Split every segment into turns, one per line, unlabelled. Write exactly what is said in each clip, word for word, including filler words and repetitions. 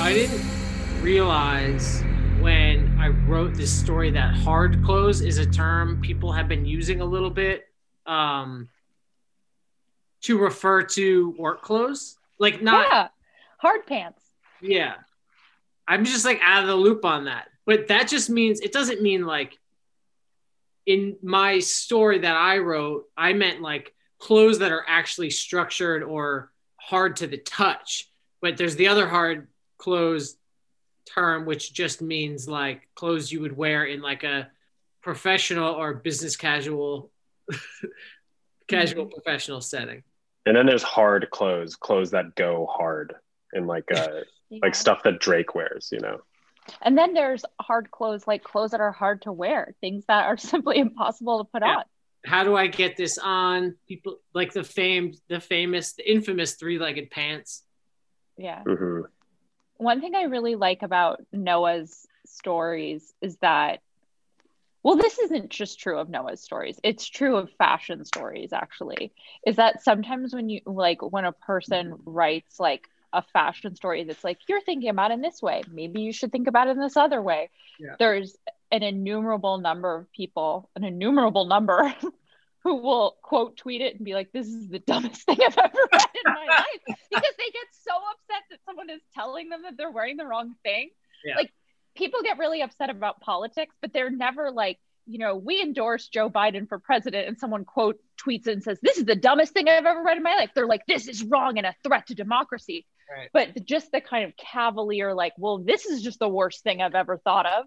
I didn't realize when I wrote this story that hard clothes is a term people have been using a little bit um, to refer to work clothes. Like not
yeah, hard pants.
Yeah. I'm just like out of the loop on that. But that just means, it doesn't mean like in my story that I wrote, I meant like clothes that are actually structured or hard to the touch. But there's the other hard clothes term, which just means like clothes you would wear in like a professional or business casual, casual mm-hmm. professional setting.
And then there's hard clothes, clothes that go hard and like, uh, yeah. like stuff that Drake wears, you know?
And then there's hard clothes, like clothes that are hard to wear, things that are simply impossible to put yeah. on.
How do I get this on? People like the famed, the famous, the infamous three-legged pants.
Yeah.
Mm-hmm.
One thing I really like about Noah's stories is that, well, this isn't just true of Noah's stories. It's true of fashion stories, actually, is that sometimes when you like, when a person writes like a fashion story that's like, you're thinking about it in this way, maybe you should think about it in this other way. Yeah. There's an innumerable number of people, an innumerable number who will quote tweet it and be like, this is the dumbest thing I've ever read in my life, because they get so upset that someone is telling them that they're wearing the wrong thing. Yeah. Like people get really upset about politics, but they're never like, you know, we endorse Joe Biden for president and someone quote tweets it and says, this is the dumbest thing I've ever read in my life. They're like, this is wrong and a threat to democracy. Right. But just the kind of cavalier, like, well, this is just the worst thing I've ever thought of.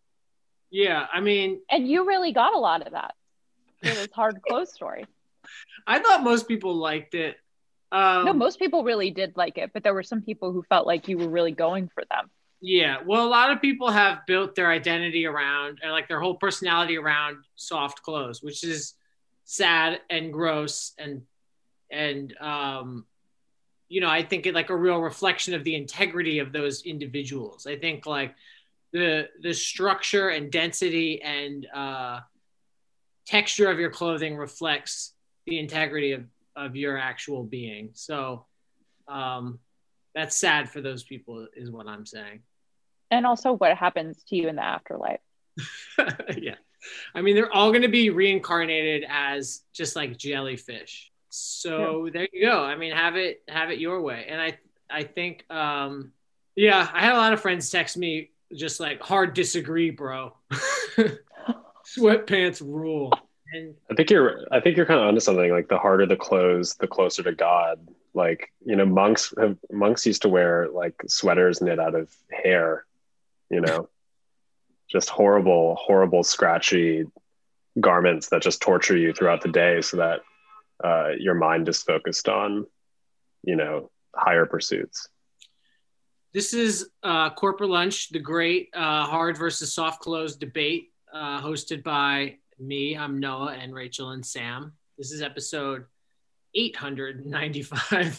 Yeah, I mean.
And you really got a lot of that for this hard clothes story.
I thought most people liked it. Um,
no, most people really did like it, but there were some people who felt like you were really going for them.
Yeah, well, a lot of people have built their identity around, and like their whole personality around soft clothes, which is sad and gross, and and um, you know, I think it like a real reflection of the integrity of those individuals. I think like the the structure and density and uh, texture of your clothing reflects the integrity of of your actual being. So. Um, That's sad for those people is what I'm saying.
And also what happens to you in the afterlife.
Yeah. I mean, they're all going to be reincarnated as just like jellyfish. So yeah. There you go. I mean, have it, have it your way. And I, I think, um, yeah, I had a lot of friends text me just like hard disagree, bro. Sweatpants rule. And
I think you're, I think you're kind of onto something. Like the harder the clothes, the closer to God. Like, you know, monks have, monks used to wear like sweaters knit out of hair, you know, just horrible, horrible, scratchy garments that just torture you throughout the day so that uh, your mind is focused on, you know, higher pursuits.
This is uh, Corporate Lunch, the great uh, hard versus soft clothes debate uh, hosted by me. I'm Noah and Rachel and Sam. This is episode eight hundred ninety-five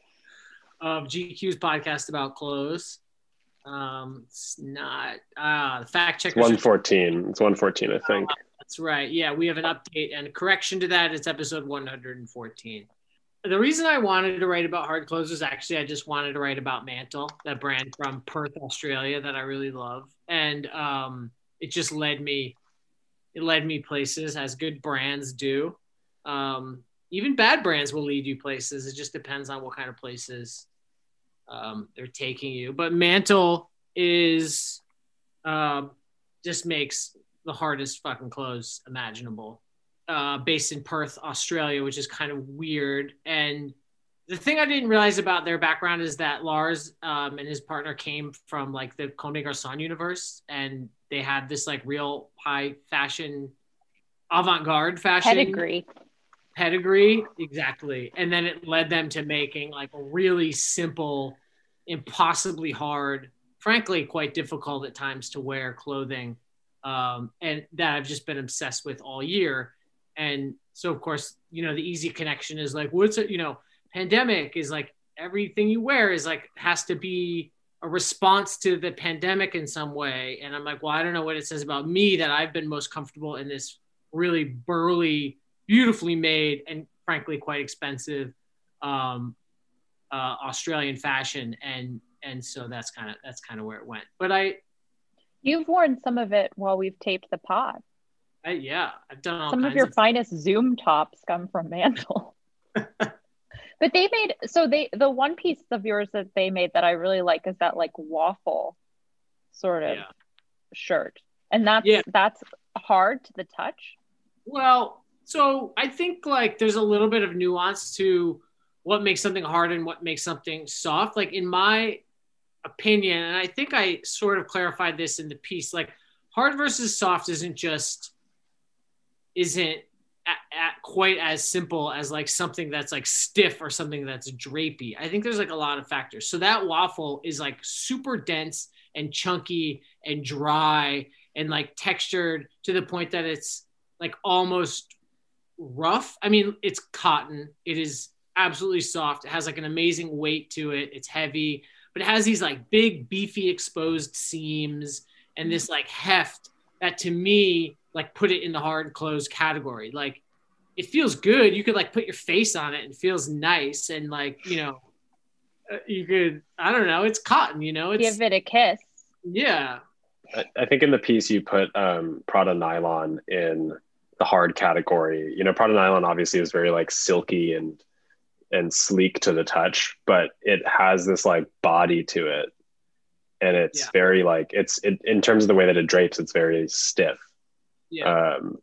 of G Q's podcast about clothes. Um, it's not uh, the fact checkers.
It's one fourteen. It's one fourteen, I think.
Uh, that's right. Yeah, we have an update and a correction to that. It's episode one hundred fourteen. The reason I wanted to write about hard clothes is actually I just wanted to write about Mantle, that brand from Perth, Australia that I really love, and um, it just led me. It led me places, as good brands do. Um, Even bad brands will lead you places. It just depends on what kind of places um, they're taking you. But Mantle is uh, just makes the hardest fucking clothes imaginable. Uh, based in Perth, Australia, which is kind of weird. And the thing I didn't realize about their background is that Lars um, and his partner came from like the Comme des Garçons universe, and they had this like real high fashion, avant-garde fashion
pedigree.
Pedigree, exactly. And then it led them to making like a really simple, impossibly hard, frankly, quite difficult at times to wear clothing. Um, and that I've just been obsessed with all year. And so, of course, you know, the easy connection is like, what's it, you know, pandemic is like everything you wear is like, has to be a response to the pandemic in some way. And I'm like, well, I don't know what it says about me that I've been most comfortable in this really burly, beautifully made and frankly quite expensive um, uh, Australian fashion, and and so that's kind of that's kind of where it went. But I,
You've worn some of it while we've taped the pod.
I yeah, I've done all
Some
kinds
of your
of
finest Zoom tops come from Mantle. But they made, so they, the one piece of yours that they made that I really like is that like waffle sort of
yeah.
shirt. And that's,
Yeah.
that's hard to the touch.
Well, so I think like there's a little bit of nuance to what makes something hard and what makes something soft. Like in my opinion, and I think I sort of clarified this in the piece, like hard versus soft isn't just, isn't at, at quite as simple as like something that's like stiff or something that's drapey. I think there's like a lot of factors. So that waffle is like super dense and chunky and dry and like textured to the point that it's like almost rough. I mean, it's cotton. It is absolutely soft. It has like an amazing weight to it. It's heavy, but it has these like big, beefy, exposed seams and this like heft that to me, like put it in the hard clothes category. Like it feels good. You could like put your face on it and it feels nice. And like, you know, you could, I don't know, it's cotton, you know, it's,
give it a kiss.
Yeah.
I, I think in the piece you put um, Prada nylon in the hard category. You know, Prada nylon obviously is very like silky and and sleek to the touch, but it has this like body to it, and it's yeah. very like it's it, in terms of the way that it drapes, it's very stiff.
Yeah.
Um,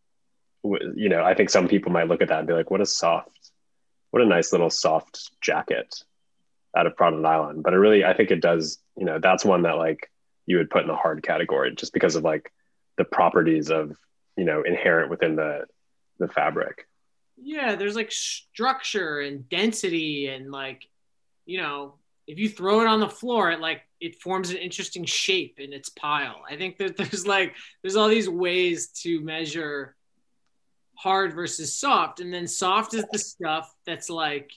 w- you know, I think some people might look at that and be like, "What a soft, what a nice little soft jacket out of Prada nylon." But it really, I think it does. You know, that's one that like you would put in the hard category just because of like the properties of, you know, inherent within the the fabric.
Yeah, there's like structure and density and like, you know, if you throw it on the floor, it like it forms an interesting shape in its pile. I think that there's like there's all these ways to measure hard versus soft, and then soft is the stuff that's like,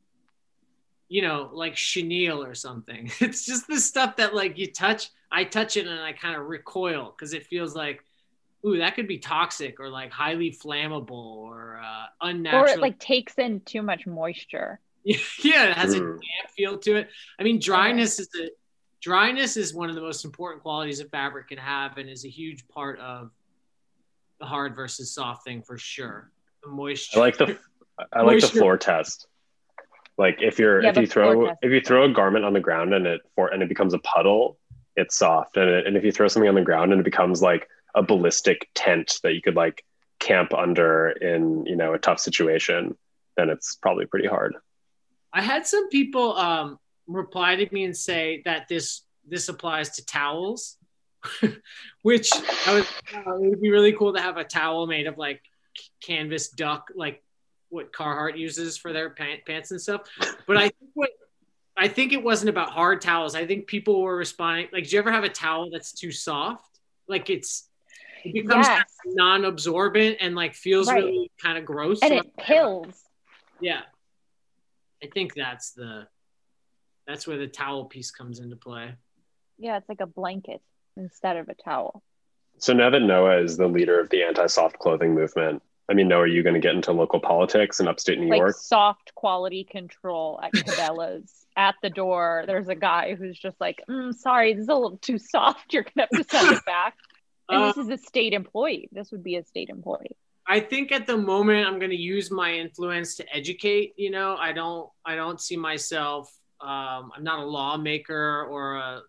you know, like chenille or something. It's just the stuff that like you touch, I touch it and I kind of recoil because it feels like, ooh, that could be toxic or like highly flammable or uh, unnatural.
Or it like takes in too much moisture.
Yeah, it has
mm.
a damp feel to it. I mean, dryness is a dryness is one of the most important qualities a fabric can have, and is a huge part of the hard versus soft thing for sure. The moisture.
I like the I like the floor test. Like if you're
yeah,
if you throw if you throw a garment on the ground and it for and it becomes a puddle, it's soft, and it, and if you throw something on the ground and it becomes like a ballistic tent that you could like camp under in, you know, a tough situation, then it's probably pretty hard.
I had some people um, reply to me and say that this this applies to towels, which I was, uh, it would be really cool to have a towel made of like canvas duck, like what Carhartt uses for their pant, pants and stuff. But I think what I think it wasn't about hard towels. I think people were responding like, do you ever have a towel that's too soft? Like it's it becomes
yes.
non-absorbent and like feels
right.
really kind of gross.
And it pills.
Yeah. I think that's the that's where the towel piece comes into play.
Yeah, it's like a blanket instead of a towel.
So now that Noah is the leader of the anti-soft clothing movement, I mean, Noah, are you going to get into local politics in upstate New
like
York?
Soft quality control at Cabela's. At the door, there's a guy who's just like, mm, sorry, this is a little too soft. You're going to have to send it back. And
Uh,
this is a state employee. This would be a state employee.
I think at the moment I'm going to use my influence to educate. You know, I don't, I don't see myself. Um, I'm not a lawmaker or a,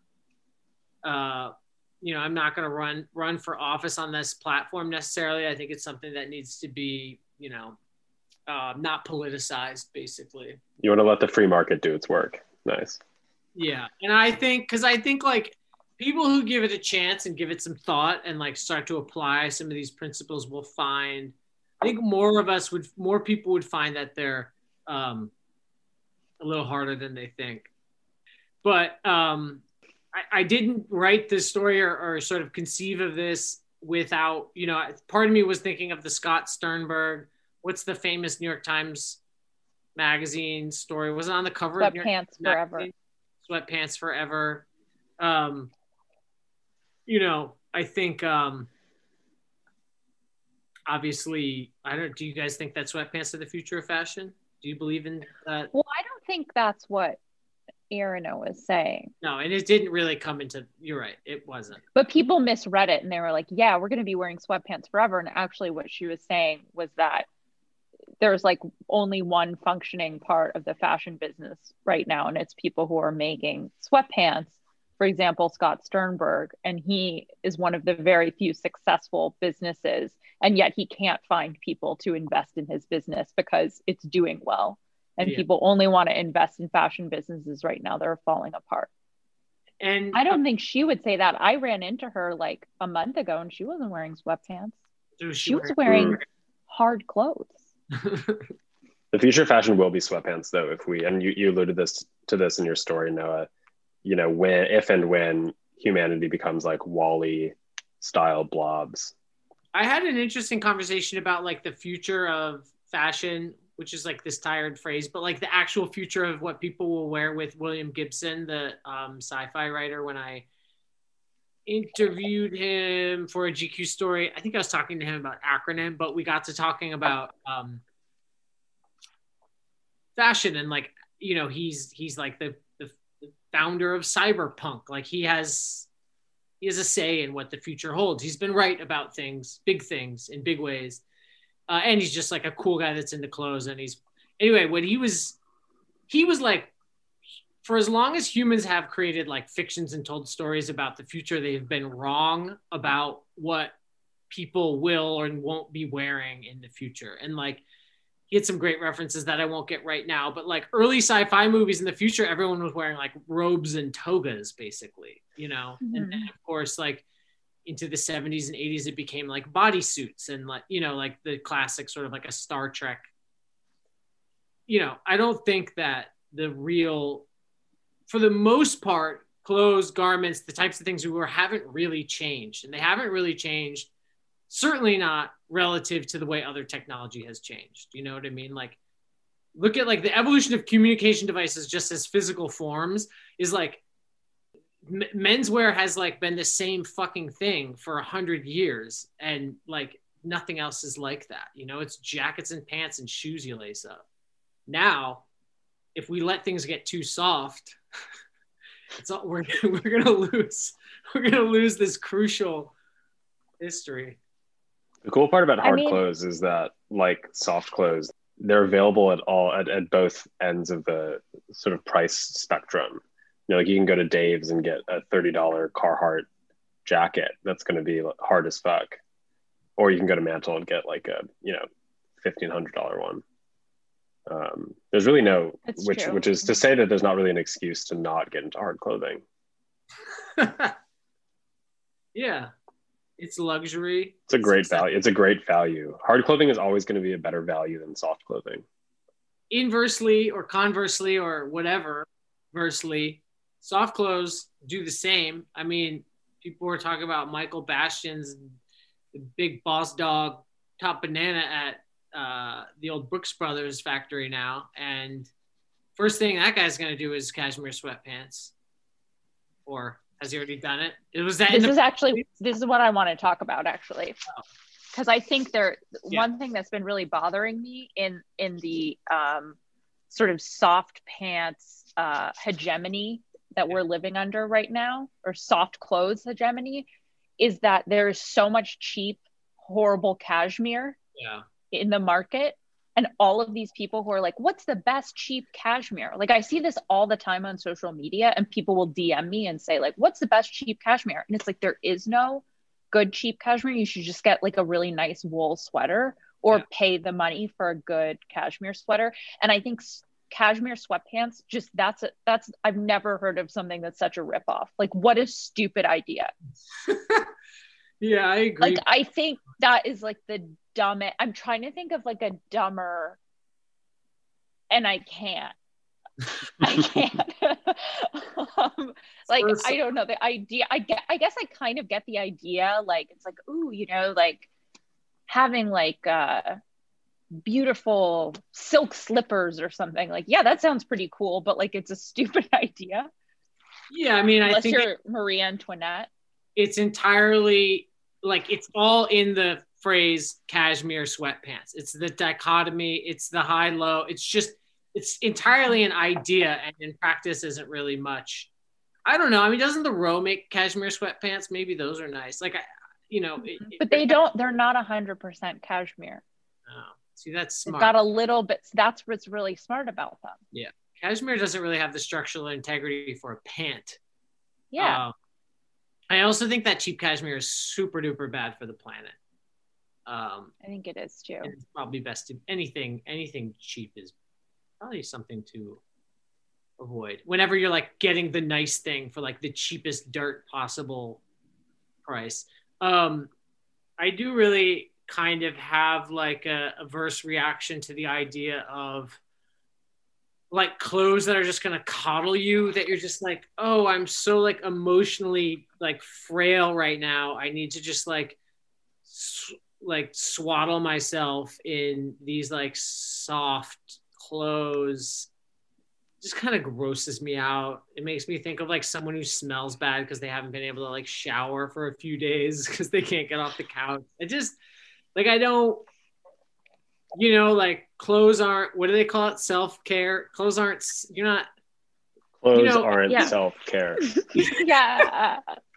uh, you know, I'm not going to run run for office on this platform necessarily. I think it's something that needs to be, you know, uh, not politicized, basically.
You want to let the free market do its work. Nice.
Yeah, and I think because I think like people who give it a chance and give it some thought and like start to apply some of these principles will find, I think more of us would, more people would find that they're um, a little harder than they think. But um, I, I didn't write this story or, or sort of conceive of this without, you know, part of me was thinking of the Scott Sternberg, what's the famous New York Times magazine story? Was it on the cover of New York
Sweatpants Forever.
Magazine? Sweatpants Forever. Um, you know, I think um, obviously, I don't, do you guys think that sweatpants are the future of fashion? Do you believe in that?
Well, I don't think that's what, Erina was saying.
No, and it didn't really come into, you're right, it wasn't.
But people misread it and they were like, yeah, we're going to be wearing sweatpants forever. And actually what she was saying was that there's like only one functioning part of the fashion business right now, and it's people who are making sweatpants. For example, Scott Sternberg, and he is one of the very few successful businesses, and yet he can't find people to invest in his business because it's doing well. And yeah. people only want to invest in fashion businesses right now. They're falling apart.
And
I don't think she would say that. I ran into her like a month ago and she wasn't wearing sweatpants.
Was she,
she was wearing hard clothes.
The future fashion will be sweatpants though, if we, and you, you alluded this to this in your story, Noah, you know, when, if and when humanity becomes like Wall-E style blobs.
I had an interesting conversation about like the future of fashion, which is like this tired phrase, but like the actual future of what people will wear with William Gibson, the um, sci-fi writer, when I interviewed him for a G Q story. I think I was talking to him about acronym, but we got to talking about um, fashion and like, you know, he's, he's like the, the, the founder of cyberpunk. Like he has, he has a say in what the future holds. He's been right about things, big things in big ways. Uh, and he's just like a cool guy that's into clothes. And he's, anyway, when he was, he was like, for as long as humans have created like fictions and told stories about the future, they've been wrong about what people will or won't be wearing in the future. And like, he had some great references that I won't get right now, but like early sci-fi movies in the future, everyone was wearing like robes and togas basically, you know? Mm-hmm. And then of course, like into the seventies and eighties, it became like bodysuits and like, you know, like the classic sort of like a Star Trek. You know, I don't think that the real, for the most part, clothes, garments, the types of things we wear haven't really changed. And they haven't really changed, certainly not relative to the way other technology has changed. You know what I mean? Like, look at like the evolution of communication devices just as physical forms is like, m- menswear has like been the same fucking thing for a hundred years. And like nothing else is like that. You know, it's jackets and pants and shoes you lace up. Now, if we let things get too soft, it's all, we're we're gonna lose. We're gonna lose this crucial history.
The cool part about hard
I mean,
clothes is that, like soft clothes, they're available at all at, at both ends of the sort of price spectrum. You know, like you can go to Dave's and get a thirty dollar Carhartt jacket that's going to be hard as fuck, or you can go to Mantle and get like a you know fifteen hundred dollar one. Um, there's really no,
That's
which
true.
which is to say that there's not really an excuse to not get into hard clothing.
Yeah, it's luxury.
It's a great value. It's a great value. Hard clothing is always going to be a better value than soft clothing.
Inversely or conversely or whatever, versely, soft clothes do the same. I mean, people were talking about Michael Bastian's the big boss dog top banana at uh the old Brooks Brothers factory now, and first thing that guy's gonna do is cashmere sweatpants. Or has he already done it? It was that
this
the-
is actually this is what I want to talk about actually, because I think there
Yeah.
one thing that's been really bothering me in in the um sort of soft pants uh hegemony that we're living under right now, or soft clothes hegemony, is that there's so much cheap, horrible cashmere
yeah
in the market, and all of these people who are like, what's the best cheap cashmere? Like I see this all the time on social media, and people will D M me and say like, what's the best cheap cashmere? And it's like, there is no good cheap cashmere. You should just get like a really nice wool sweater, or
Yeah.
pay the money for a good cashmere sweater. And I think s- cashmere sweatpants, just that's a, that's I've never heard of something that's such a ripoff. Like, what a stupid idea.
yeah I agree.
Like I think that is like the dumbest. I'm trying to think of like a dumber, and I can't. I can't. um, like
First-
I don't know the idea. I get. I guess I kind of get the idea. Like it's like, ooh, you know, like having like uh beautiful silk slippers or something. Like, yeah, that sounds pretty cool, but like it's a stupid idea.
yeah I mean I
Unless
think
you're Marie Antoinette.
it's entirely like it's all in the phrase cashmere sweatpants. It's the dichotomy, it's the high low, it's just it's entirely an idea, and in practice isn't really much. I don't know. I mean, doesn't the Row make cashmere sweatpants? Maybe those are nice. Like, I, you know, it,
but they don't. They're not a hundred percent cashmere.
Oh, see, that's smart.
It's got a little bit. That's what's really smart about them.
Yeah, cashmere doesn't really have the structural integrity for a pant.
Yeah.
Uh, I also think that cheap cashmere is super duper bad for the planet. Um,
I think it is too.
It's probably best to anything. Anything cheap is probably something to avoid. Whenever you're like getting the nice thing for like the cheapest dirt possible price. Um, I do really kind of have like a averse reaction to the idea of like clothes that are just going to coddle you, that you're just like, oh, I'm so like emotionally like frail right now. I need to just like, sw- like swaddle myself in these like soft clothes. Just kind of grosses me out. It makes me think of like someone who smells bad because they haven't been able to like shower for a few days because they can't get off the couch. I just like, I don't, you know, like clothes aren't, what do they call it? Self-care. Clothes aren't, you're not.
Clothes
you know,
aren't
yeah.
self-care.
Yeah.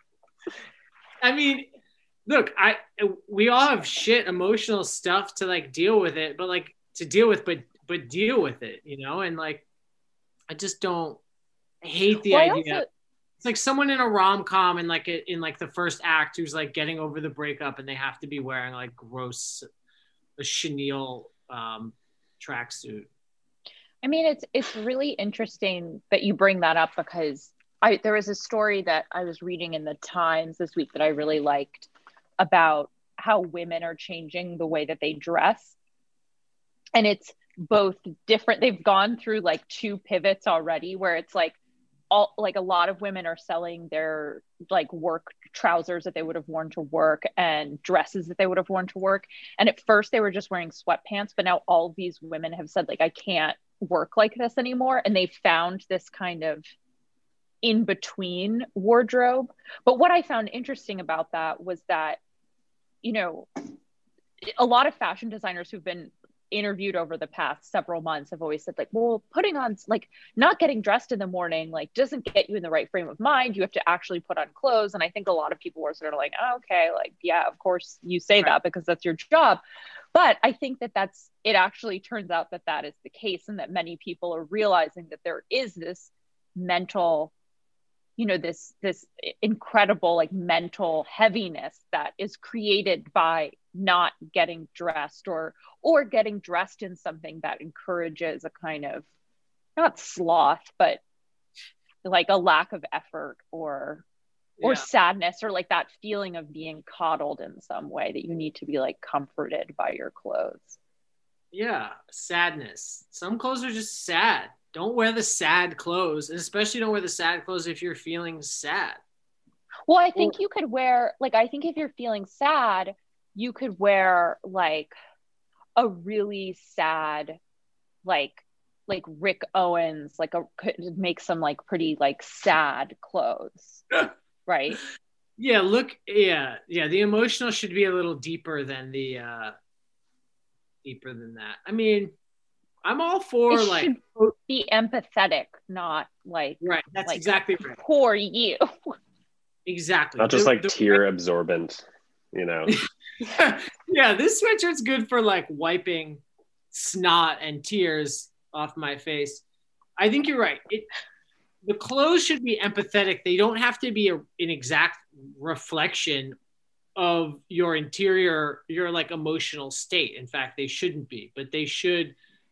I mean, look, I, we all have shit emotional stuff to like deal with it, but like to deal with, but, but deal with it, you know? And like, I just don't I hate the
well,
idea.
Also,
it's like someone in a rom-com and like in like the first act who's like getting over the breakup and they have to be wearing like gross a chenille um, tracksuit.
I mean, it's it's really interesting that you bring that up because I there was a story that I was reading in the Times this week that I really liked about how women are changing the way that they dress. And it's both different. They've gone through like two pivots already where it's like all like a lot of women are selling their like work trousers that they would have worn to work and dresses that they would have worn to work. And at first they were just wearing sweatpants, but now all of these women have said like, I can't work like this anymore. And they found this kind of in between wardrobe. But what I found interesting about that was that, you know, a lot of fashion designers who've been interviewed over the past several months have always said like, well, putting on like not getting dressed in the morning like doesn't get you in the right frame of mind. You have to actually put on clothes. And I think a lot of people were sort of like, oh, okay, like, yeah, of course you say
right.
that because that's your job. But I think that that's, it actually turns out that that is the case and that many people are realizing that there is this mental, you know, this, this incredible like mental heaviness that is created by not getting dressed or, or getting dressed in something that encourages a kind of not sloth, but like a lack of effort or, or
Yeah.
sadness or like that feeling of being coddled in some way that you need to be like comforted by your clothes.
Yeah. Sadness. Some clothes are just sad. Don't wear the sad clothes, and especially don't wear the sad clothes if you're feeling sad.
Well, I think you could wear, like, I think if you're feeling sad, you could wear like a really sad, like, like Rick Owens, like a, could make some like pretty like sad clothes, right?
Yeah. Look. Yeah. Yeah. The emotional should be a little deeper than the, uh, deeper than that. I mean, I'm all for
it
like
should be empathetic, not like
right. That's
like,
exactly right.
Poor you.
Exactly.
Not just
The-
like
the-
tear absorbent, you know.
Yeah, this sweatshirt's good for like wiping snot and tears off my face. I think you're right. It the clothes should be empathetic. They don't have to be a, an exact reflection of your interior, your like emotional state. In fact, they shouldn't be, but they should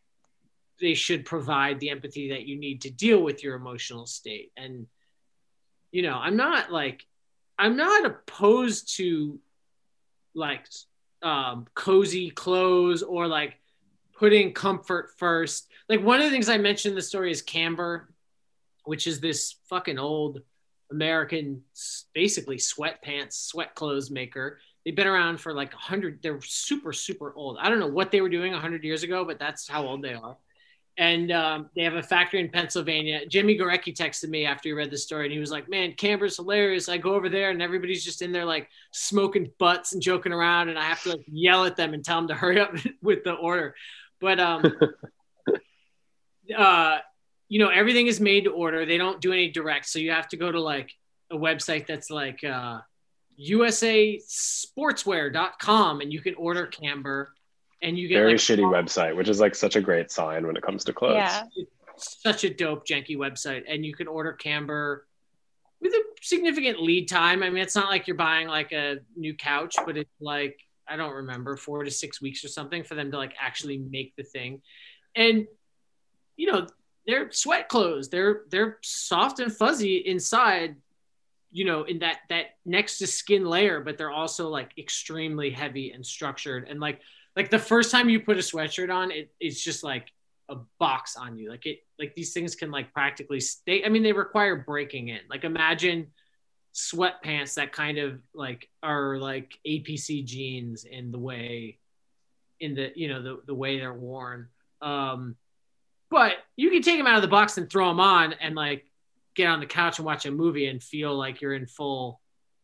they should provide the empathy that you need to deal with your emotional state. And you know, I'm not like I'm not opposed to like um cozy clothes or like putting comfort first. Like one of the things I mentioned in the story is Camber, which is this fucking old American basically sweatpants, sweat clothes maker. They've been around for like a hundred. They're super, super old. I don't know what they were doing a hundred years ago, but that's how old they are. And um, they have a factory in Pennsylvania. Jimmy Gorecki texted me after he read the story, and he was like, man, Camber's hilarious. I go over there, and everybody's just in there, like, smoking butts and joking around, and I have to, like, yell at them and tell them to hurry up with the order. But, um, uh, you know, everything is made to order. They don't do any direct. So you have to go to like a website that's like uh, U S A sportswear dot com and you can order camber and you get
very
like,
shitty website, which is like such a great sign when it comes to clothes.
Yeah.
Such a dope, janky website. And you can order camber with a significant lead time. I mean, it's not like you're buying like a new couch, but it's like, I don't remember, four to six weeks or something for them to like actually make the thing. And, you know, they're sweat clothes. They're, they're soft and fuzzy inside, you know, in that, that next to skin layer, but they're also like extremely heavy and structured. And like, like the first time you put a sweatshirt on, it, it's just like a box on you. Like it, like these things can like practically stay. I mean, they require breaking in. Like imagine sweatpants that kind of like are like A P C jeans in the way, in the, you know, the, the way they're worn. Um, but you can take them out of the box and throw them on and like get on the couch and watch a movie and feel like you're in full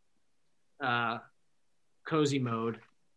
uh, cozy mode.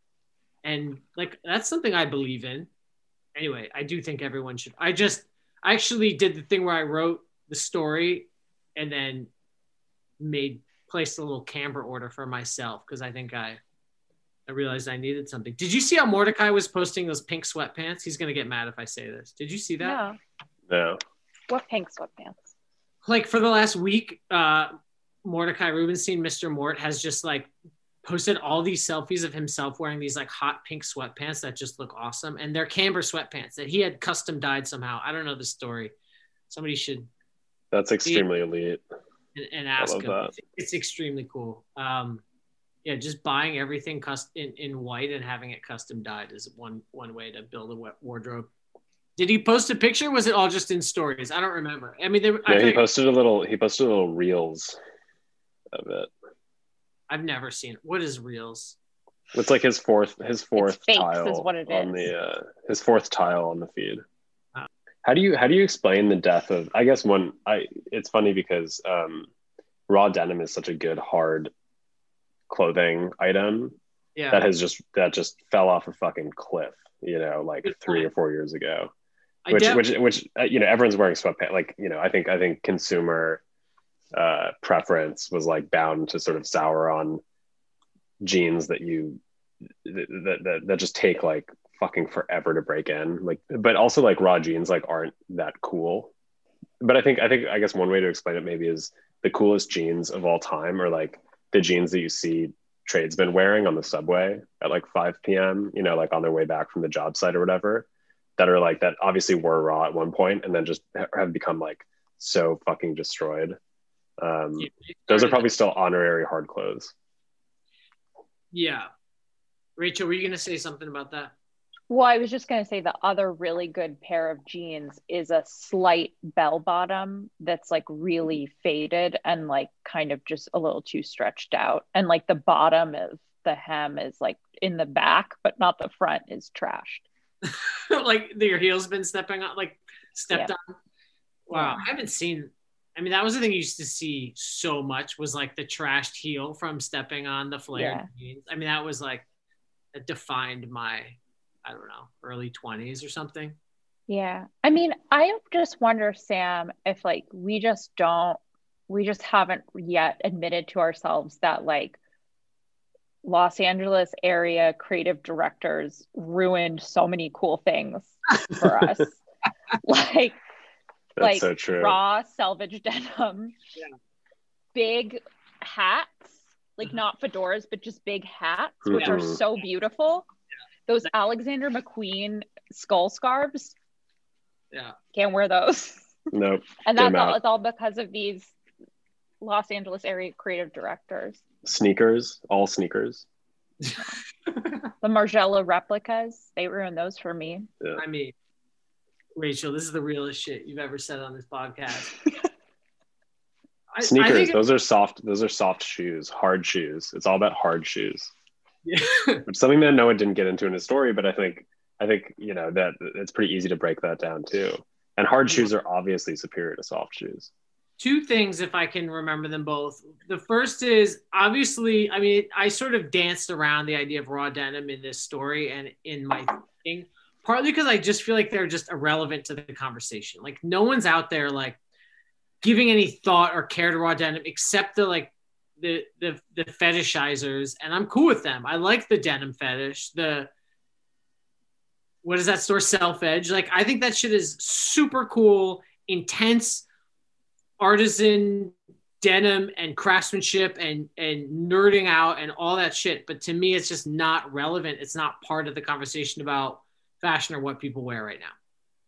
And like, that's something I believe in. Anyway, I do think everyone should. I just, I actually did the thing where I wrote the story and then made, placed a little camber order for myself because I think I, I realized I needed something. Did you see how Mordecai was posting those pink sweatpants? He's going to get mad if I say this. Did you see that?
No.
No.
What pink sweatpants?
Like for the last week, uh, Mordecai Rubenstein, Mister Mort, has just like posted all these selfies of himself wearing these like hot pink sweatpants that just look awesome. And they're camber sweatpants that he had custom dyed somehow. I don't know the story. Somebody should.
That's extremely elite.
And, and ask him.
That.
It's extremely cool. Um, yeah, just buying everything custom in, in white and having it custom dyed is one one way to build a wardrobe. Did he post a picture? Or was it all just in stories? I don't remember. I mean, there,
yeah,
I
he posted a little. He posted a little reels of it.
I've never seen it. What is reels?
It's like his fourth, his fourth
it's fakes
tile
is what it
on
is.
the uh, his fourth tile on the feed.
Oh.
How do you how do you explain the death of? I guess one. I it's funny because um, raw denim is such a good hard clothing item
Yeah,
that has just that just fell off a fucking cliff. You know, like
Good
three
point.
or four years ago.
I
Which
def-
which which uh, you know everyone's wearing sweatpants. Like you know, I think I think consumer uh, preference was like bound to sort of sour on jeans that you that, that that just take like fucking forever to break in, like but also like raw jeans like aren't that cool. But I think I think I guess one way to explain it maybe is the coolest jeans of all time are like the jeans that you see tradesmen wearing on the subway at like five p.m. you know, like on their way back from the job site or whatever, that are like that obviously were raw at one point and then just have become like so fucking destroyed. Um,
Yeah,
those are probably still honorary hard clothes.
Yeah. Rachel, were you going to say something about that?
Well, I was just going to say the other really good pair of jeans is a slight bell bottom that's like really faded and like kind of just a little too stretched out. And like the bottom of the hem is like in the back, but not the front is trashed.
Like your heel's been stepping on, like stepped
Yeah.
on. Wow. I haven't seen, I mean, that was the thing you used to see so much was like the trashed heel from stepping on the flared
Yeah.
jeans. I mean, that was like, it defined my, I don't know, early twenties or something.
Yeah. I mean, I just wonder, Sam, if like we just don't, we just haven't yet admitted to ourselves that like Los Angeles area creative directors ruined so many cool things for us. Like,
That's
like
so true.
raw selvage denim,
Yeah.
big hats, like
Mhm.
not fedoras, but just big hats, which are
Mhm.
so beautiful. Those Alexander McQueen skull scarves,
Yeah.
can't wear those.
Nope.
And
Get 'em
that's all,
out.
it's all because of these Los Angeles area creative directors.
Sneakers, all sneakers.
The Margiela replicas, they ruined those for me.
Yeah.
I mean, Rachel, this is the realest shit you've ever said on this podcast. I,
Sneakers,
I think
those are soft. Those are soft shoes, hard shoes. It's all about hard shoes.
Yeah.
Which is something that Noah didn't get into in his story, but I think I think you know that it's pretty easy to break that down too. And hard
Yeah.
shoes are obviously superior to soft shoes.
Two things, if I can remember them both. The first is obviously, I mean, I sort of danced around the idea of raw denim in this story and in my thinking, partly because I just feel like they're just irrelevant to the conversation. Like no one's out there like giving any thought or care to raw denim except the like the the the fetishizers, and I'm cool with them. I like the denim fetish. The what is that store? Self Edge. Like I think that shit is super cool, intense, artisan denim and craftsmanship and and nerding out and all that shit. But to me, it's just not relevant. It's not part of the conversation about fashion or what people wear right now.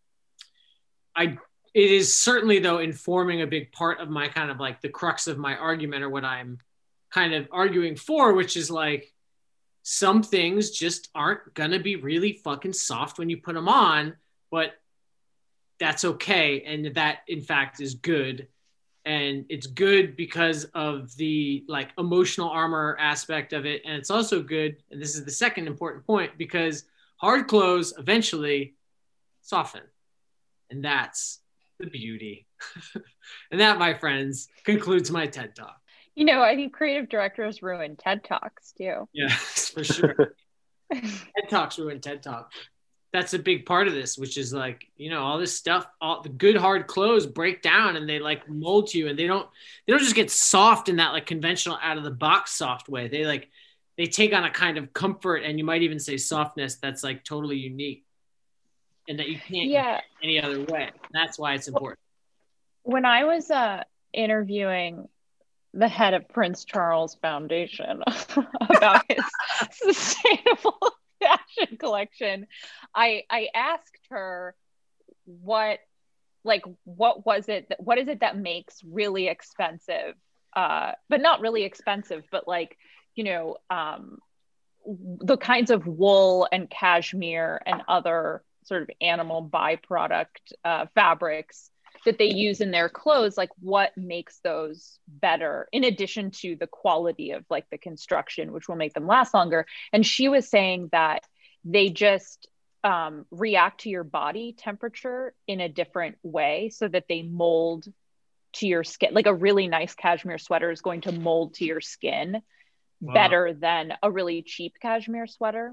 I it is certainly though informing a big part of my kind of like the crux of my argument or what I'm kind of arguing for, which is like some things just aren't gonna be really fucking soft when you put them on, but that's okay, and that in fact is good. And it's good because of the like emotional armor aspect of it. And it's also good, and this is the second important point, because hard clothes eventually soften. And that's the beauty. And that, my friends, concludes my TED Talk.
You know, I think creative directors ruin TED Talks too.
Yeah, for sure. TED Talks ruin TED Talk. That's a big part of this, which is like, you know, all this stuff, all the good hard clothes break down and they like mold you, and they don't, they don't just get soft in that like conventional out of the box soft way. They like, they take on a kind of comfort, and you might even say softness that's like totally unique and that you can't
yeah.
get any other way. That's why it's important.
When I was uh, interviewing the head of Prince Charles Foundation about his sustainable fashion collection, I I asked her what like what was it that, what is it that makes really expensive uh but not really expensive but like, you know, um the kinds of wool and cashmere and other sort of animal byproduct uh fabrics that they use in their clothes, like what makes those better in addition to the quality of like the construction, which will make them last longer. And she was saying that they just um, react to your body temperature in a different way so that they mold to your skin. Like a really nice cashmere sweater is going to mold to your skin wow. better than a really cheap cashmere sweater.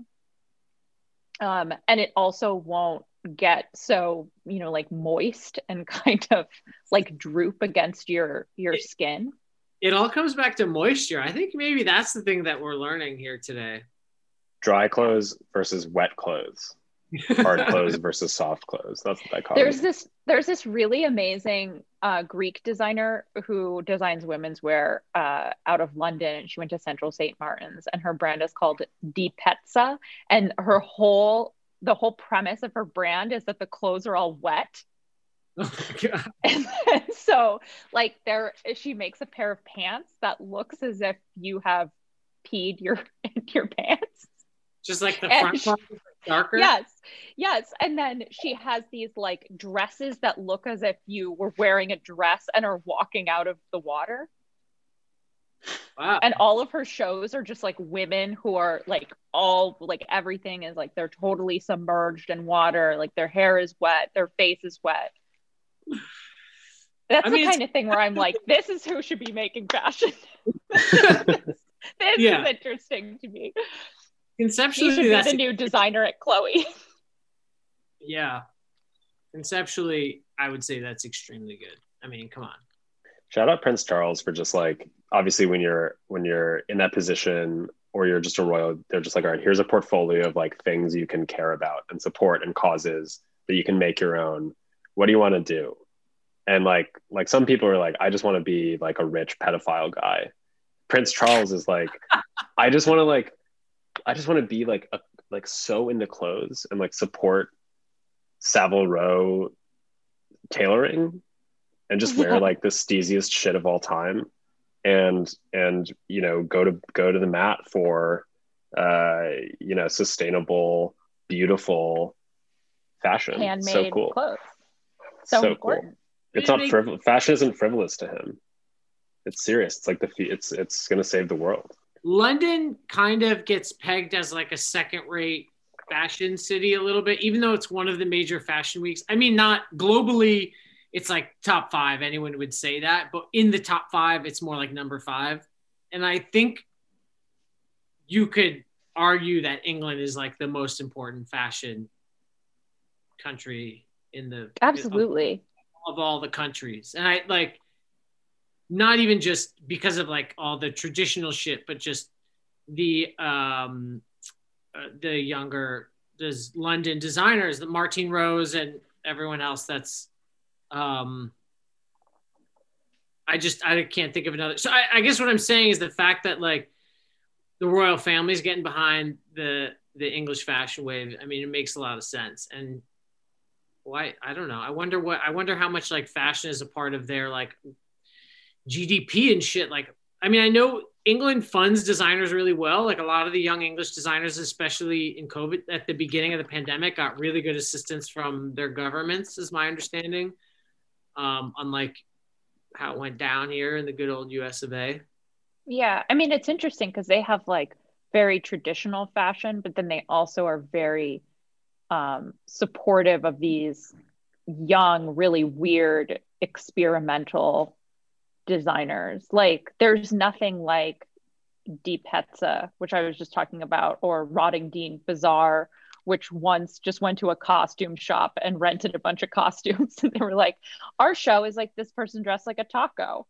Um, and it also won't get so, you know, like moist and kind of like droop against your your
it,
skin.
It all comes back to moisture. I think maybe that's the thing that we're learning here today.
Dry clothes versus wet clothes. Hard clothes versus soft clothes. That's what I call
there's
it.
this there's this really amazing uh, Greek designer who designs women's wear uh, out of London, and she went to Central Saint Martin's, and her brand is called Di Pezza, and her whole the whole premise of her brand is that the clothes are all wet.
Oh my God.
And, and so like there she makes a pair of pants that looks as if you have peed your your pants.
Just like the
and
front
she,
part is darker?
Yes, yes. And then she has these like dresses that look as if you were wearing a dress and are walking out of the water.
Wow.
And all of her shows are just like women who are like all like everything is like they're totally submerged in water. Like their hair is wet, their face is wet. That's I the mean, kind of thing where I'm like, this is who should be making fashion. This
yeah.
is interesting to me.
Conceptually,
you should be
that's
the new designer at Chloe.
Yeah. Conceptually, I would say that's extremely good. I mean, come on.
Shout out Prince Charles for just like, obviously when you're when you're in that position or you're just a royal, they're just like, all right, here's a portfolio of like things you can care about and support and causes that you can make your own. What do you want to do? And like like some people are like, I just want to be like a rich pedophile guy. Prince Charles is like, I just want to like, I just want to be like a, like so into clothes and like support Savile Row tailoring and just wear like the steeziest shit of all time, and and you know go to go to the mat for uh you know sustainable, beautiful fashion.
Handmade
so cool
clothes. So, so important.
Cool. It's not frivolous. Fashion isn't frivolous to him. It's serious. It's like the it's it's gonna save the world.
London kind of gets pegged as like a second-rate fashion city a little bit, even though it's one of the major fashion weeks. I mean, not globally, it's like top five. Anyone would say that, but in the top five, it's more like number five. And I think you could argue that England is like the most important fashion country in the
absolutely
of, of all the countries. And I like not even just because of like all the traditional shit, but just the um uh, the younger there's London designers, the Martine Rose and everyone else that's um I just I can't think of another. So I, I guess what I'm saying is the fact that like the royal family is getting behind the the English fashion wave. I mean, it makes a lot of sense. And why I don't know. I wonder what I wonder how much like fashion is a part of their like G D P and shit. Like, I mean, I know England funds designers really well. Like a lot of the young English designers, especially in COVID at the beginning of the pandemic, got really good assistance from their governments, is my understanding. Um, unlike how it went down here in the good old U S of A.
Yeah, I mean, it's interesting because they have like very traditional fashion, but then they also are very um, supportive of these young, really weird, experimental designers. Like, there's nothing like Di Pezza, which I was just talking about, or Rottingdean Bazaar, which once just went to a costume shop and rented a bunch of costumes. And they were like, our show is like this person dressed like a taco.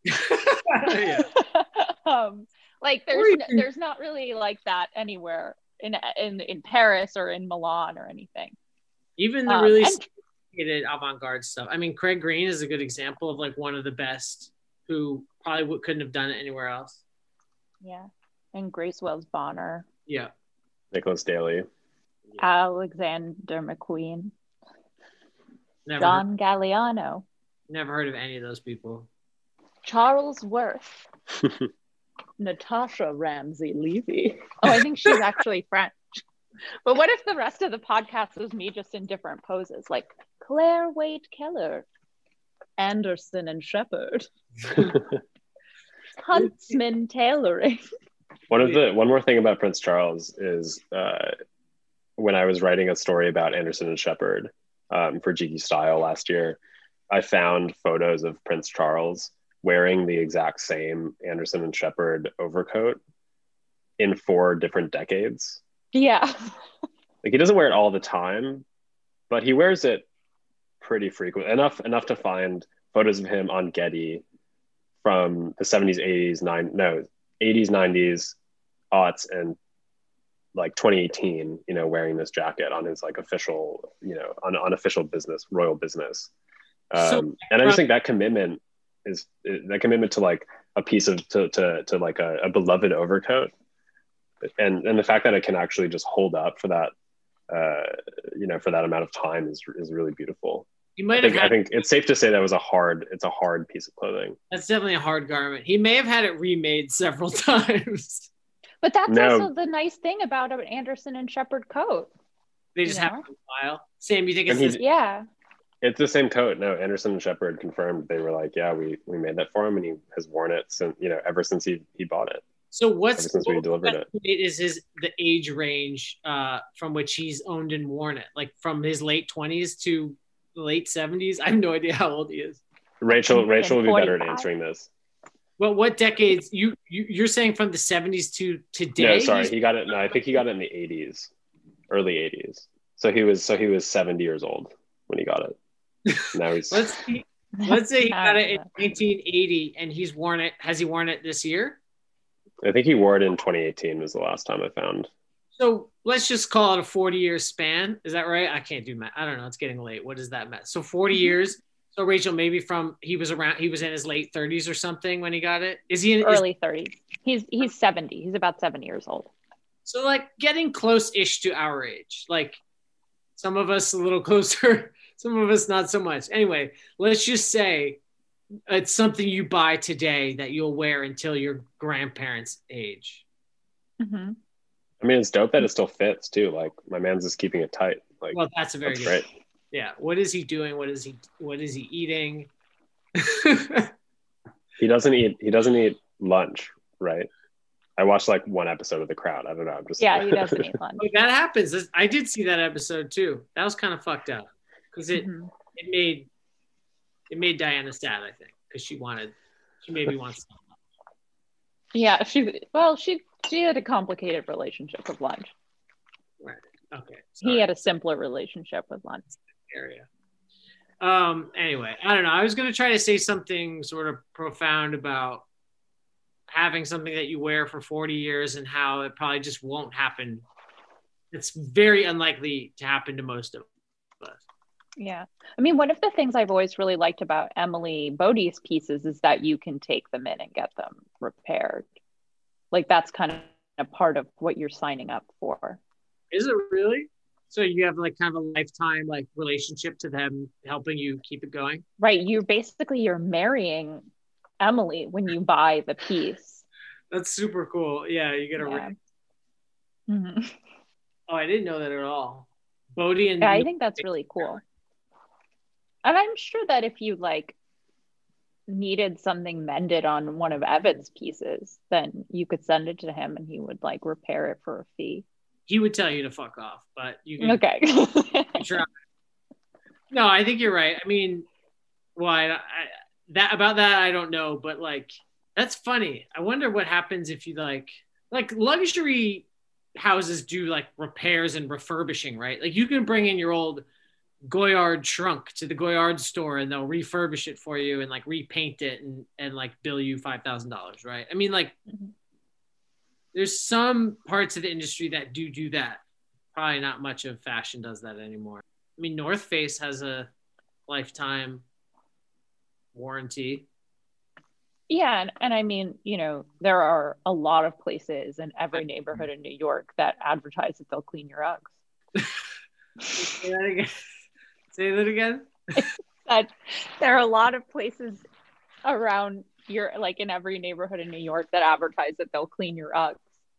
um, like there's
even,
no, there's not really like that anywhere in in in Paris or in Milan or anything.
Even the
um,
really
and,
sophisticated avant-garde stuff. I mean, Craig Green is a good example of like one of the best who probably w- couldn't have done it anywhere else.
Yeah, and Grace Wells Bonner.
Yeah,
Nicholas Daly.
Alexander McQueen.
Never
John
heard,
Galliano.
Never heard of any of those people.
Charles Worth. Natasha Ramsey Levy. Oh, I think she's actually French. But what if the rest of the podcast was me just in different poses, like Claire Wade Keller, Anderson and Shepherd, Huntsman tailoring.
One of the one more thing about Prince Charles is uh, when I was writing a story about Anderson and Shepherd um, for Jiggy Style last year, I found photos of Prince Charles wearing the exact same Anderson and Shepherd overcoat in four different decades.
Yeah.
Like he doesn't wear it all the time, but he wears it pretty frequent enough enough to find photos of him on Getty from the seventies, eighties, nine no eighties, nineties, aughts, and like twenty eighteen. You know, wearing this jacket on his like official, you know, on unofficial business, royal business. Um,
So,
and I just think that commitment is that commitment to like a piece of to to to like a, a beloved overcoat, and and the fact that it can actually just hold up for that, uh, you know, for that amount of time is is really beautiful.
He might
I think,
have had,
I think it's safe to say that was a hard it's a hard piece of clothing.
That's definitely a hard garment. He may have had it remade several times.
But that's
No.
also the nice thing about an Anderson and Shepherd coat.
They just
You
have
know?
it in a while. Sam, you think it's
And
this?
he-
Yeah.
It's the same coat. No, Anderson and Shepherd confirmed. They were like, yeah, we we made that for him, and he has worn it since, you know, ever since he he bought it.
So what's
Ever since we
what
delivered it.
is his the age range uh, from which he's owned and worn it? Like from his late twenties to the late seventies? I have no idea how old he is.
Rachel Rachel would be better at
forty-five.
answering this.
Well, what decades? You, you you're saying from the seventies to today?
No, sorry,
He's-
he got it. No, I think he got it in the eighties, early eighties. So he was so he was seventy years old when he got it. Now he's
let's see, let's say he got it in
Uh,
nineteen eighty and he's worn it. Has he worn it this year?
I think he wore it in twenty eighteen was the last time I found.
So let's just call it a forty year span. Is that right? I can't do math. I don't know. It's getting late. What does that mean? So forty years. So Rachel, maybe from he was around, he was in his late thirties or something when he got it. Is he in
Early thirties. He's he's seventy. He's about seven years old.
So like getting close-ish to our age, like some of us a little closer, some of us not so much. Anyway, let's just say it's something you buy today that you'll wear until your grandparents' age.
Mm-hmm.
I mean, it's dope that it still fits too. Like my man's just keeping it tight. Like
Well, that's a very
that's
good.
great.
Yeah. What is he doing? What is he? What is he eating?
He doesn't eat. He doesn't eat lunch, right? I watched like one episode of The Crowd. I don't know. I'm just
Yeah, he doesn't eat lunch.
Oh, that happens. I did see that episode too. That was kind of fucked up because it
Mhm.
it made it made Diana sad. I think because she wanted she maybe wants.
Yeah, she well, she she had a complicated relationship with lunch.
Right. Okay.
He had a simpler relationship with lunch.
area. Um. Anyway, I don't know. I was gonna try to say something sort of profound about having something that you wear for forty years and how it probably just won't happen. It's very unlikely to happen to most of us.
Yeah. I mean, one of the things I've always really liked about Emily Bodie's pieces is that you can take them in and get them repaired. Like that's kind of a part of what you're signing up for.
Is it really? So you have like kind of a lifetime like relationship to them helping you keep it going?
Right. You're basically, you're marrying Emily when you buy the piece.
That's super cool. Yeah, you get a
yeah.
ring.
Mm-hmm.
Oh, I didn't know that at all. Bodie and
yeah, I think that's really cool. And I'm sure that if you like needed something mended on one of Evan's pieces, then you could send it to him and he would like repair it for a fee.
He would tell you to fuck off, but you can
okay.
try. No, I think you're right. I mean, well, I, I, that about that I don't know, but like that's funny. I wonder what happens if you like like luxury houses do like repairs and refurbishing, right? Like you can bring in your old Goyard trunk to the Goyard store and they'll refurbish it for you and like repaint it and, and like bill you five thousand dollars, right? I mean, like mm-hmm. there's some parts of the industry that do do that. Probably not much of fashion does that anymore. I mean, North Face has a lifetime warranty.
Yeah, and, and I mean, you know, there are a lot of places in every neighborhood in New York that advertise that they'll clean your Uggs.
Say that again. Say that again.
That there are a lot of places around your, like in every neighborhood in New York that advertise that they'll clean your Uggs.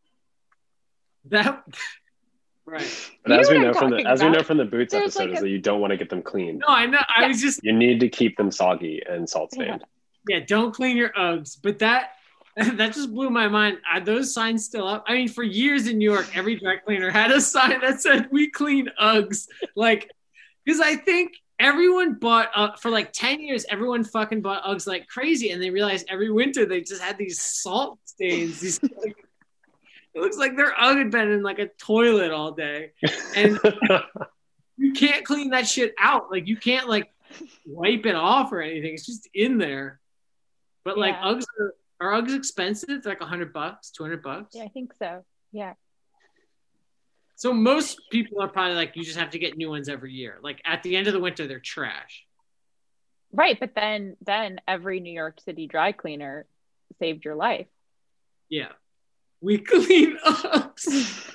That right.
But as we know from the as about. we know from the boots There's episode like a, is that you don't want to get them cleaned.
No, I know. I yeah. was just
you need to keep them soggy and salt stained.
Yeah. yeah, don't clean your Uggs. But that that just blew my mind. Are those signs still up? I mean, for years in New York, every dry cleaner had a sign that said "We clean Uggs." Like, because I think everyone bought uh, for like ten years. Everyone fucking bought Uggs like crazy, and they realized every winter they just had these salt stains. These, like, it looks like their Ugg had been in like a toilet all day, and you can't clean that shit out. Like, you can't like wipe it off or anything. It's just in there. But like yeah. Uggs are. Are Uggs expensive? It's like a hundred bucks, two hundred bucks.
Yeah, I think so. Yeah.
So most people are probably like, you just have to get new ones every year. Like at the end of the winter, they're trash.
Right, but then then every New York City dry cleaner saved your life.
Yeah, we clean Uggs.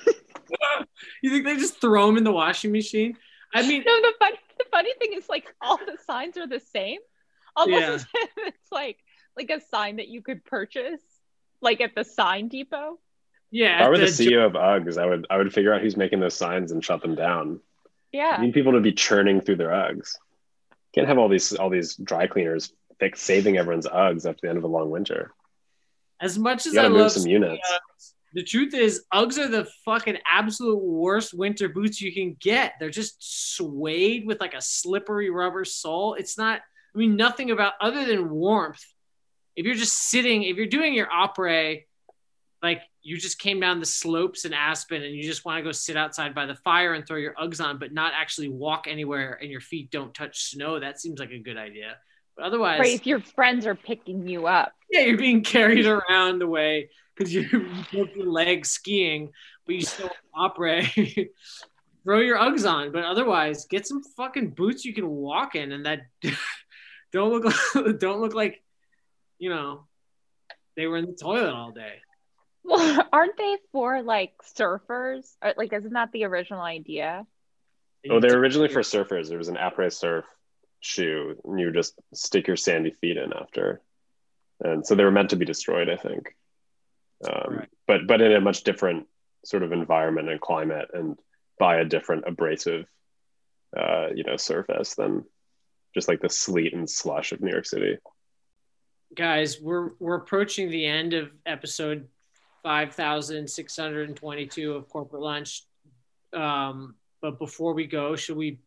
You think they just throw them in the washing machine? I mean,
no. The funny the funny thing is, like, all the signs are the same. Almost, yeah. It's like. Like a sign that you could purchase, like at the sign depot.
Yeah.
If I were the, the C E O of Uggs, I would I would figure out who's making those signs and shut them down.
Yeah.
You need people to be churning through their Uggs. You can't have all these all these dry cleaners like saving everyone's Uggs after the end of a long winter.
As much as
you gotta
I
move
love
some units.
Uggs, the truth is Uggs are the fucking absolute worst winter boots you can get. They're just suede with like a slippery rubber sole. It's not. I mean, nothing about other than warmth. If you're just sitting, if you're doing your après, like you just came down the slopes in Aspen and you just want to go sit outside by the fire and throw your Uggs on, but not actually walk anywhere and your feet don't touch snow, that seems like a good idea. But otherwise...
Right, if your friends are picking you up.
Yeah, you're being carried around the way because you, you broke your leg skiing, but you still après. Throw your Uggs on, but otherwise, get some fucking boots you can walk in and that don't look like, don't look like you know, they were in the toilet all day.
Well, aren't they for like surfers? Like, isn't that the original idea?
Oh, they were originally for surfers. There was an après surf shoe, and you just stick your sandy feet in after. And so they were meant to be destroyed, I think. Um, right. But but in a much different sort of environment and climate, and by a different abrasive, uh, you know, surface than just like the sleet and slush of New York City.
Guys, we're we're approaching the end of episode five thousand six hundred twenty-two of Corporate Lunch. Um, but before we go, should we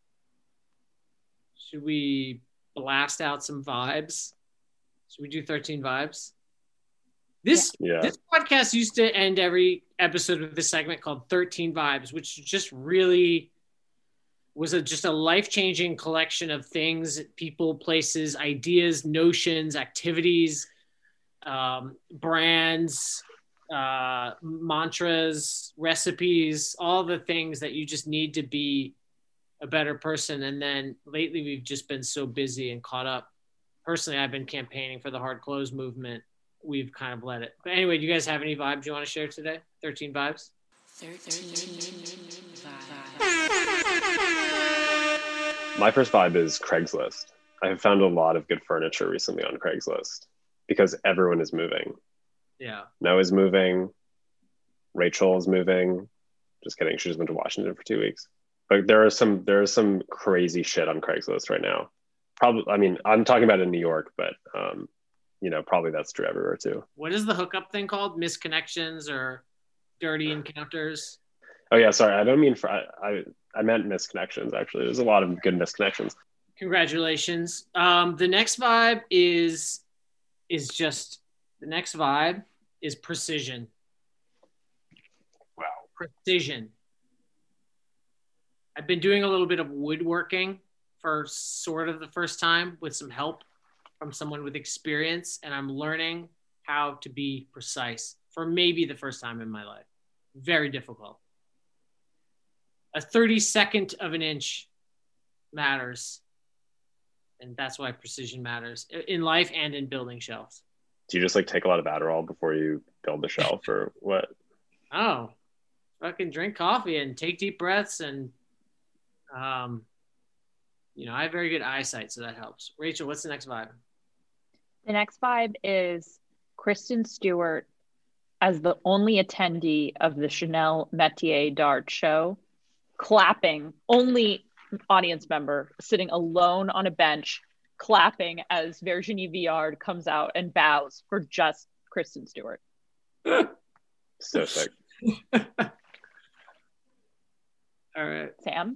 should we blast out some vibes? Should we do thirteen vibes? This
yeah.
this podcast used to end every episode with this segment called thirteen vibes, which is just really was a, just a life-changing collection of things, people, places, ideas, notions, activities, um, brands, uh, mantras, recipes, all the things that you just need to be a better person. And then lately we've just been so busy and caught up. Personally, I've been campaigning for the hard close movement. We've kind of let it. But anyway, do you guys have any vibes you want to share today? thirteen vibes? thirteen vibes.
My first vibe is Craigslist. I have found a lot of good furniture recently on Craigslist because everyone is moving.
Yeah.
Noah's moving. Rachel is moving. Just kidding. She just went to Washington for two weeks. But there are some there is some crazy shit on Craigslist right now. Probably, I mean, I'm talking about in New York, but um, you know, probably that's true everywhere too.
What is the hookup thing called? Misconnections or dirty encounters?
Oh yeah, sorry. I don't mean for I I, I meant misconnections. Actually, there's a lot of good misconnections.
Congratulations. Um, the next vibe is is just the next vibe is precision.
Wow.
Precision. I've been doing a little bit of woodworking for sort of the first time with some help from someone with experience, and I'm learning how to be precise for maybe the first time in my life. Very difficult. A thirty-second of an inch matters, and that's why precision matters in life and in building shelves.
Do you just like take a lot of Adderall before you build the shelf, or what?
Oh, fucking drink coffee and take deep breaths, and um, you know, I have very good eyesight, so that helps. Rachel, what's the next vibe?
The next vibe is Kristen Stewart as the only attendee of the Chanel Métier d'Art show, clapping, only audience member, sitting alone on a bench, clapping as Virginie Viard comes out and bows for just Kristen Stewart.
So sick.
All right.
Sam?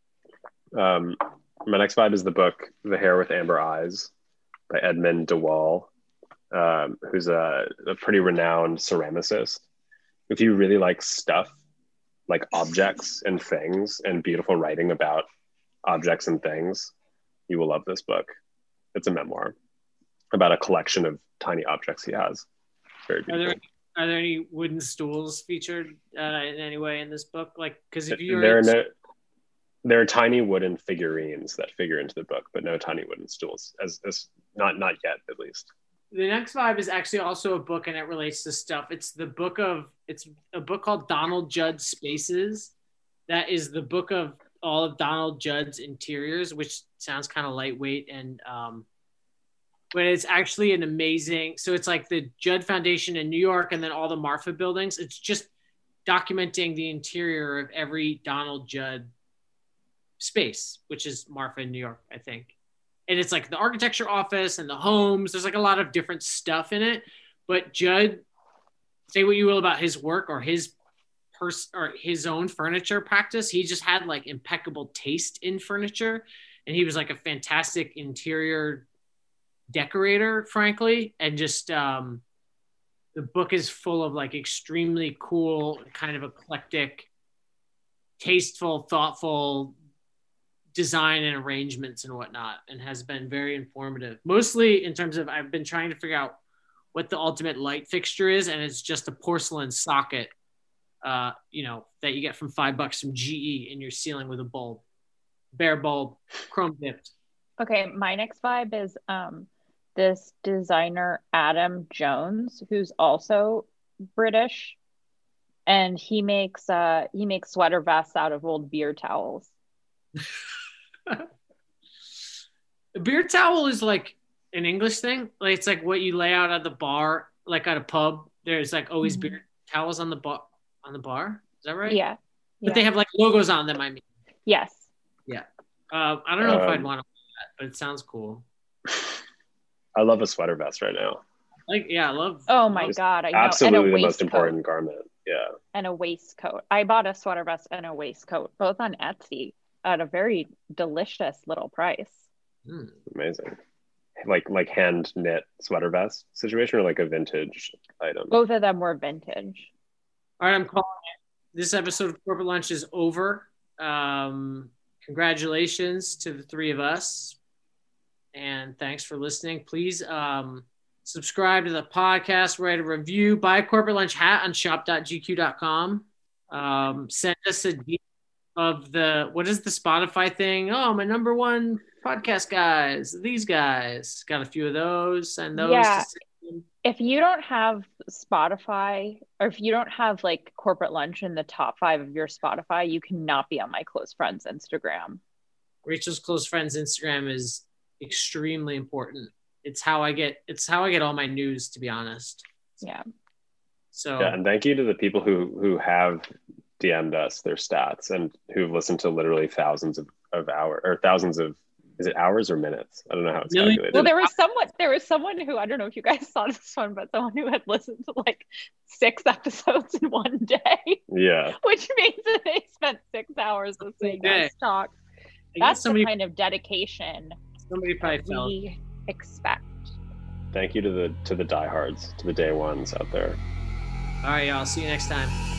Um, my next vibe is the book The Hair with Amber Eyes by Edmund de Waal, um, who's a, a pretty renowned ceramicist. If you really like stuff, like objects and things and beautiful writing about objects and things, you will love this book. It's a memoir about a collection of tiny objects he has. Very beautiful.
Are there, are there any wooden stools featured uh, in any way in this book? Like, because if you
there are no, there are tiny wooden figurines that figure into the book, but no tiny wooden stools, as, as not not yet at least.
The next vibe is actually also a book, and it relates to stuff. It's the book of it's a book called Donald Judd's Spaces. That is the book of all of Donald Judd's interiors, which sounds kind of lightweight, and um, but it's actually an amazing. So it's like the Judd Foundation in New York, and then all the Marfa buildings. It's just documenting the interior of every Donald Judd space, which is Marfa in New York, I think. And it's like the architecture office and the homes. There's like a lot of different stuff in it. But Judd, say what you will about his work or his pers- or his own furniture practice, he just had like impeccable taste in furniture. And he was like a fantastic interior decorator, frankly. And just um, the book is full of like extremely cool, kind of eclectic, tasteful, thoughtful design and arrangements and whatnot, and has been very informative. Mostly in terms of, I've been trying to figure out what the ultimate light fixture is, and it's just a porcelain socket, uh, you know, that you get from five bucks from G E in your ceiling with a bulb, bare bulb, chrome dipped.
Okay, my next vibe is um, this designer Adam Jones, who's also British, and he makes uh, he makes sweater vests out of old beer towels.
A beer towel is like an English thing. Like it's like what you lay out at the bar, like at a pub. There's like always mm-hmm. beer towels on the bar. On the bar, is that right?
Yeah.
But
yeah.
they have like logos on them. I mean.
Yes.
Yeah. Uh, I don't know um, if I'd want to wear that, but it sounds cool.
I love a sweater vest right now.
Like yeah, I love.
Oh my god! I know.
Absolutely
and a
the most important garment. Yeah.
And a waistcoat. I bought a sweater vest and a waistcoat, both on Etsy, at a very delicious little price.
Mm.
Amazing. Like like hand knit sweater vest situation, or like a vintage item?
Both of them were vintage.
All right, I'm calling it. This episode of Corporate Lunch is over. Um, congratulations to the three of us. And thanks for listening. Please um, subscribe to the podcast, write a review, buy a corporate lunch hat on shop dot g q dot com. Um, send us a D M of the, what is the Spotify thing? Oh, my number one podcast guys, these guys. Got a few of those. Send those.
Yeah.
To
if you don't have Spotify, or if you don't have like corporate lunch in the top five of your Spotify, you cannot be on my close friends Instagram.
Rachel's close friends Instagram is extremely important. It's how I get it's how I get all my news, to be honest.
Yeah.
So
yeah, and thank you to the people who who have D M'd us their stats and who've listened to literally thousands of, of hours or thousands of is it hours or minutes? I don't know how it's
Really?
calculated.
Well, there was someone there was someone who, I don't know if you guys saw this one, but someone who had listened to like six episodes in one day.
Yeah.
Which means that they spent six hours listening to us talk. That's somebody, the kind of dedication
somebody probably felt.
we expect.
Thank you to the to the diehards, to the day ones out there.
All right, y'all. See you next time.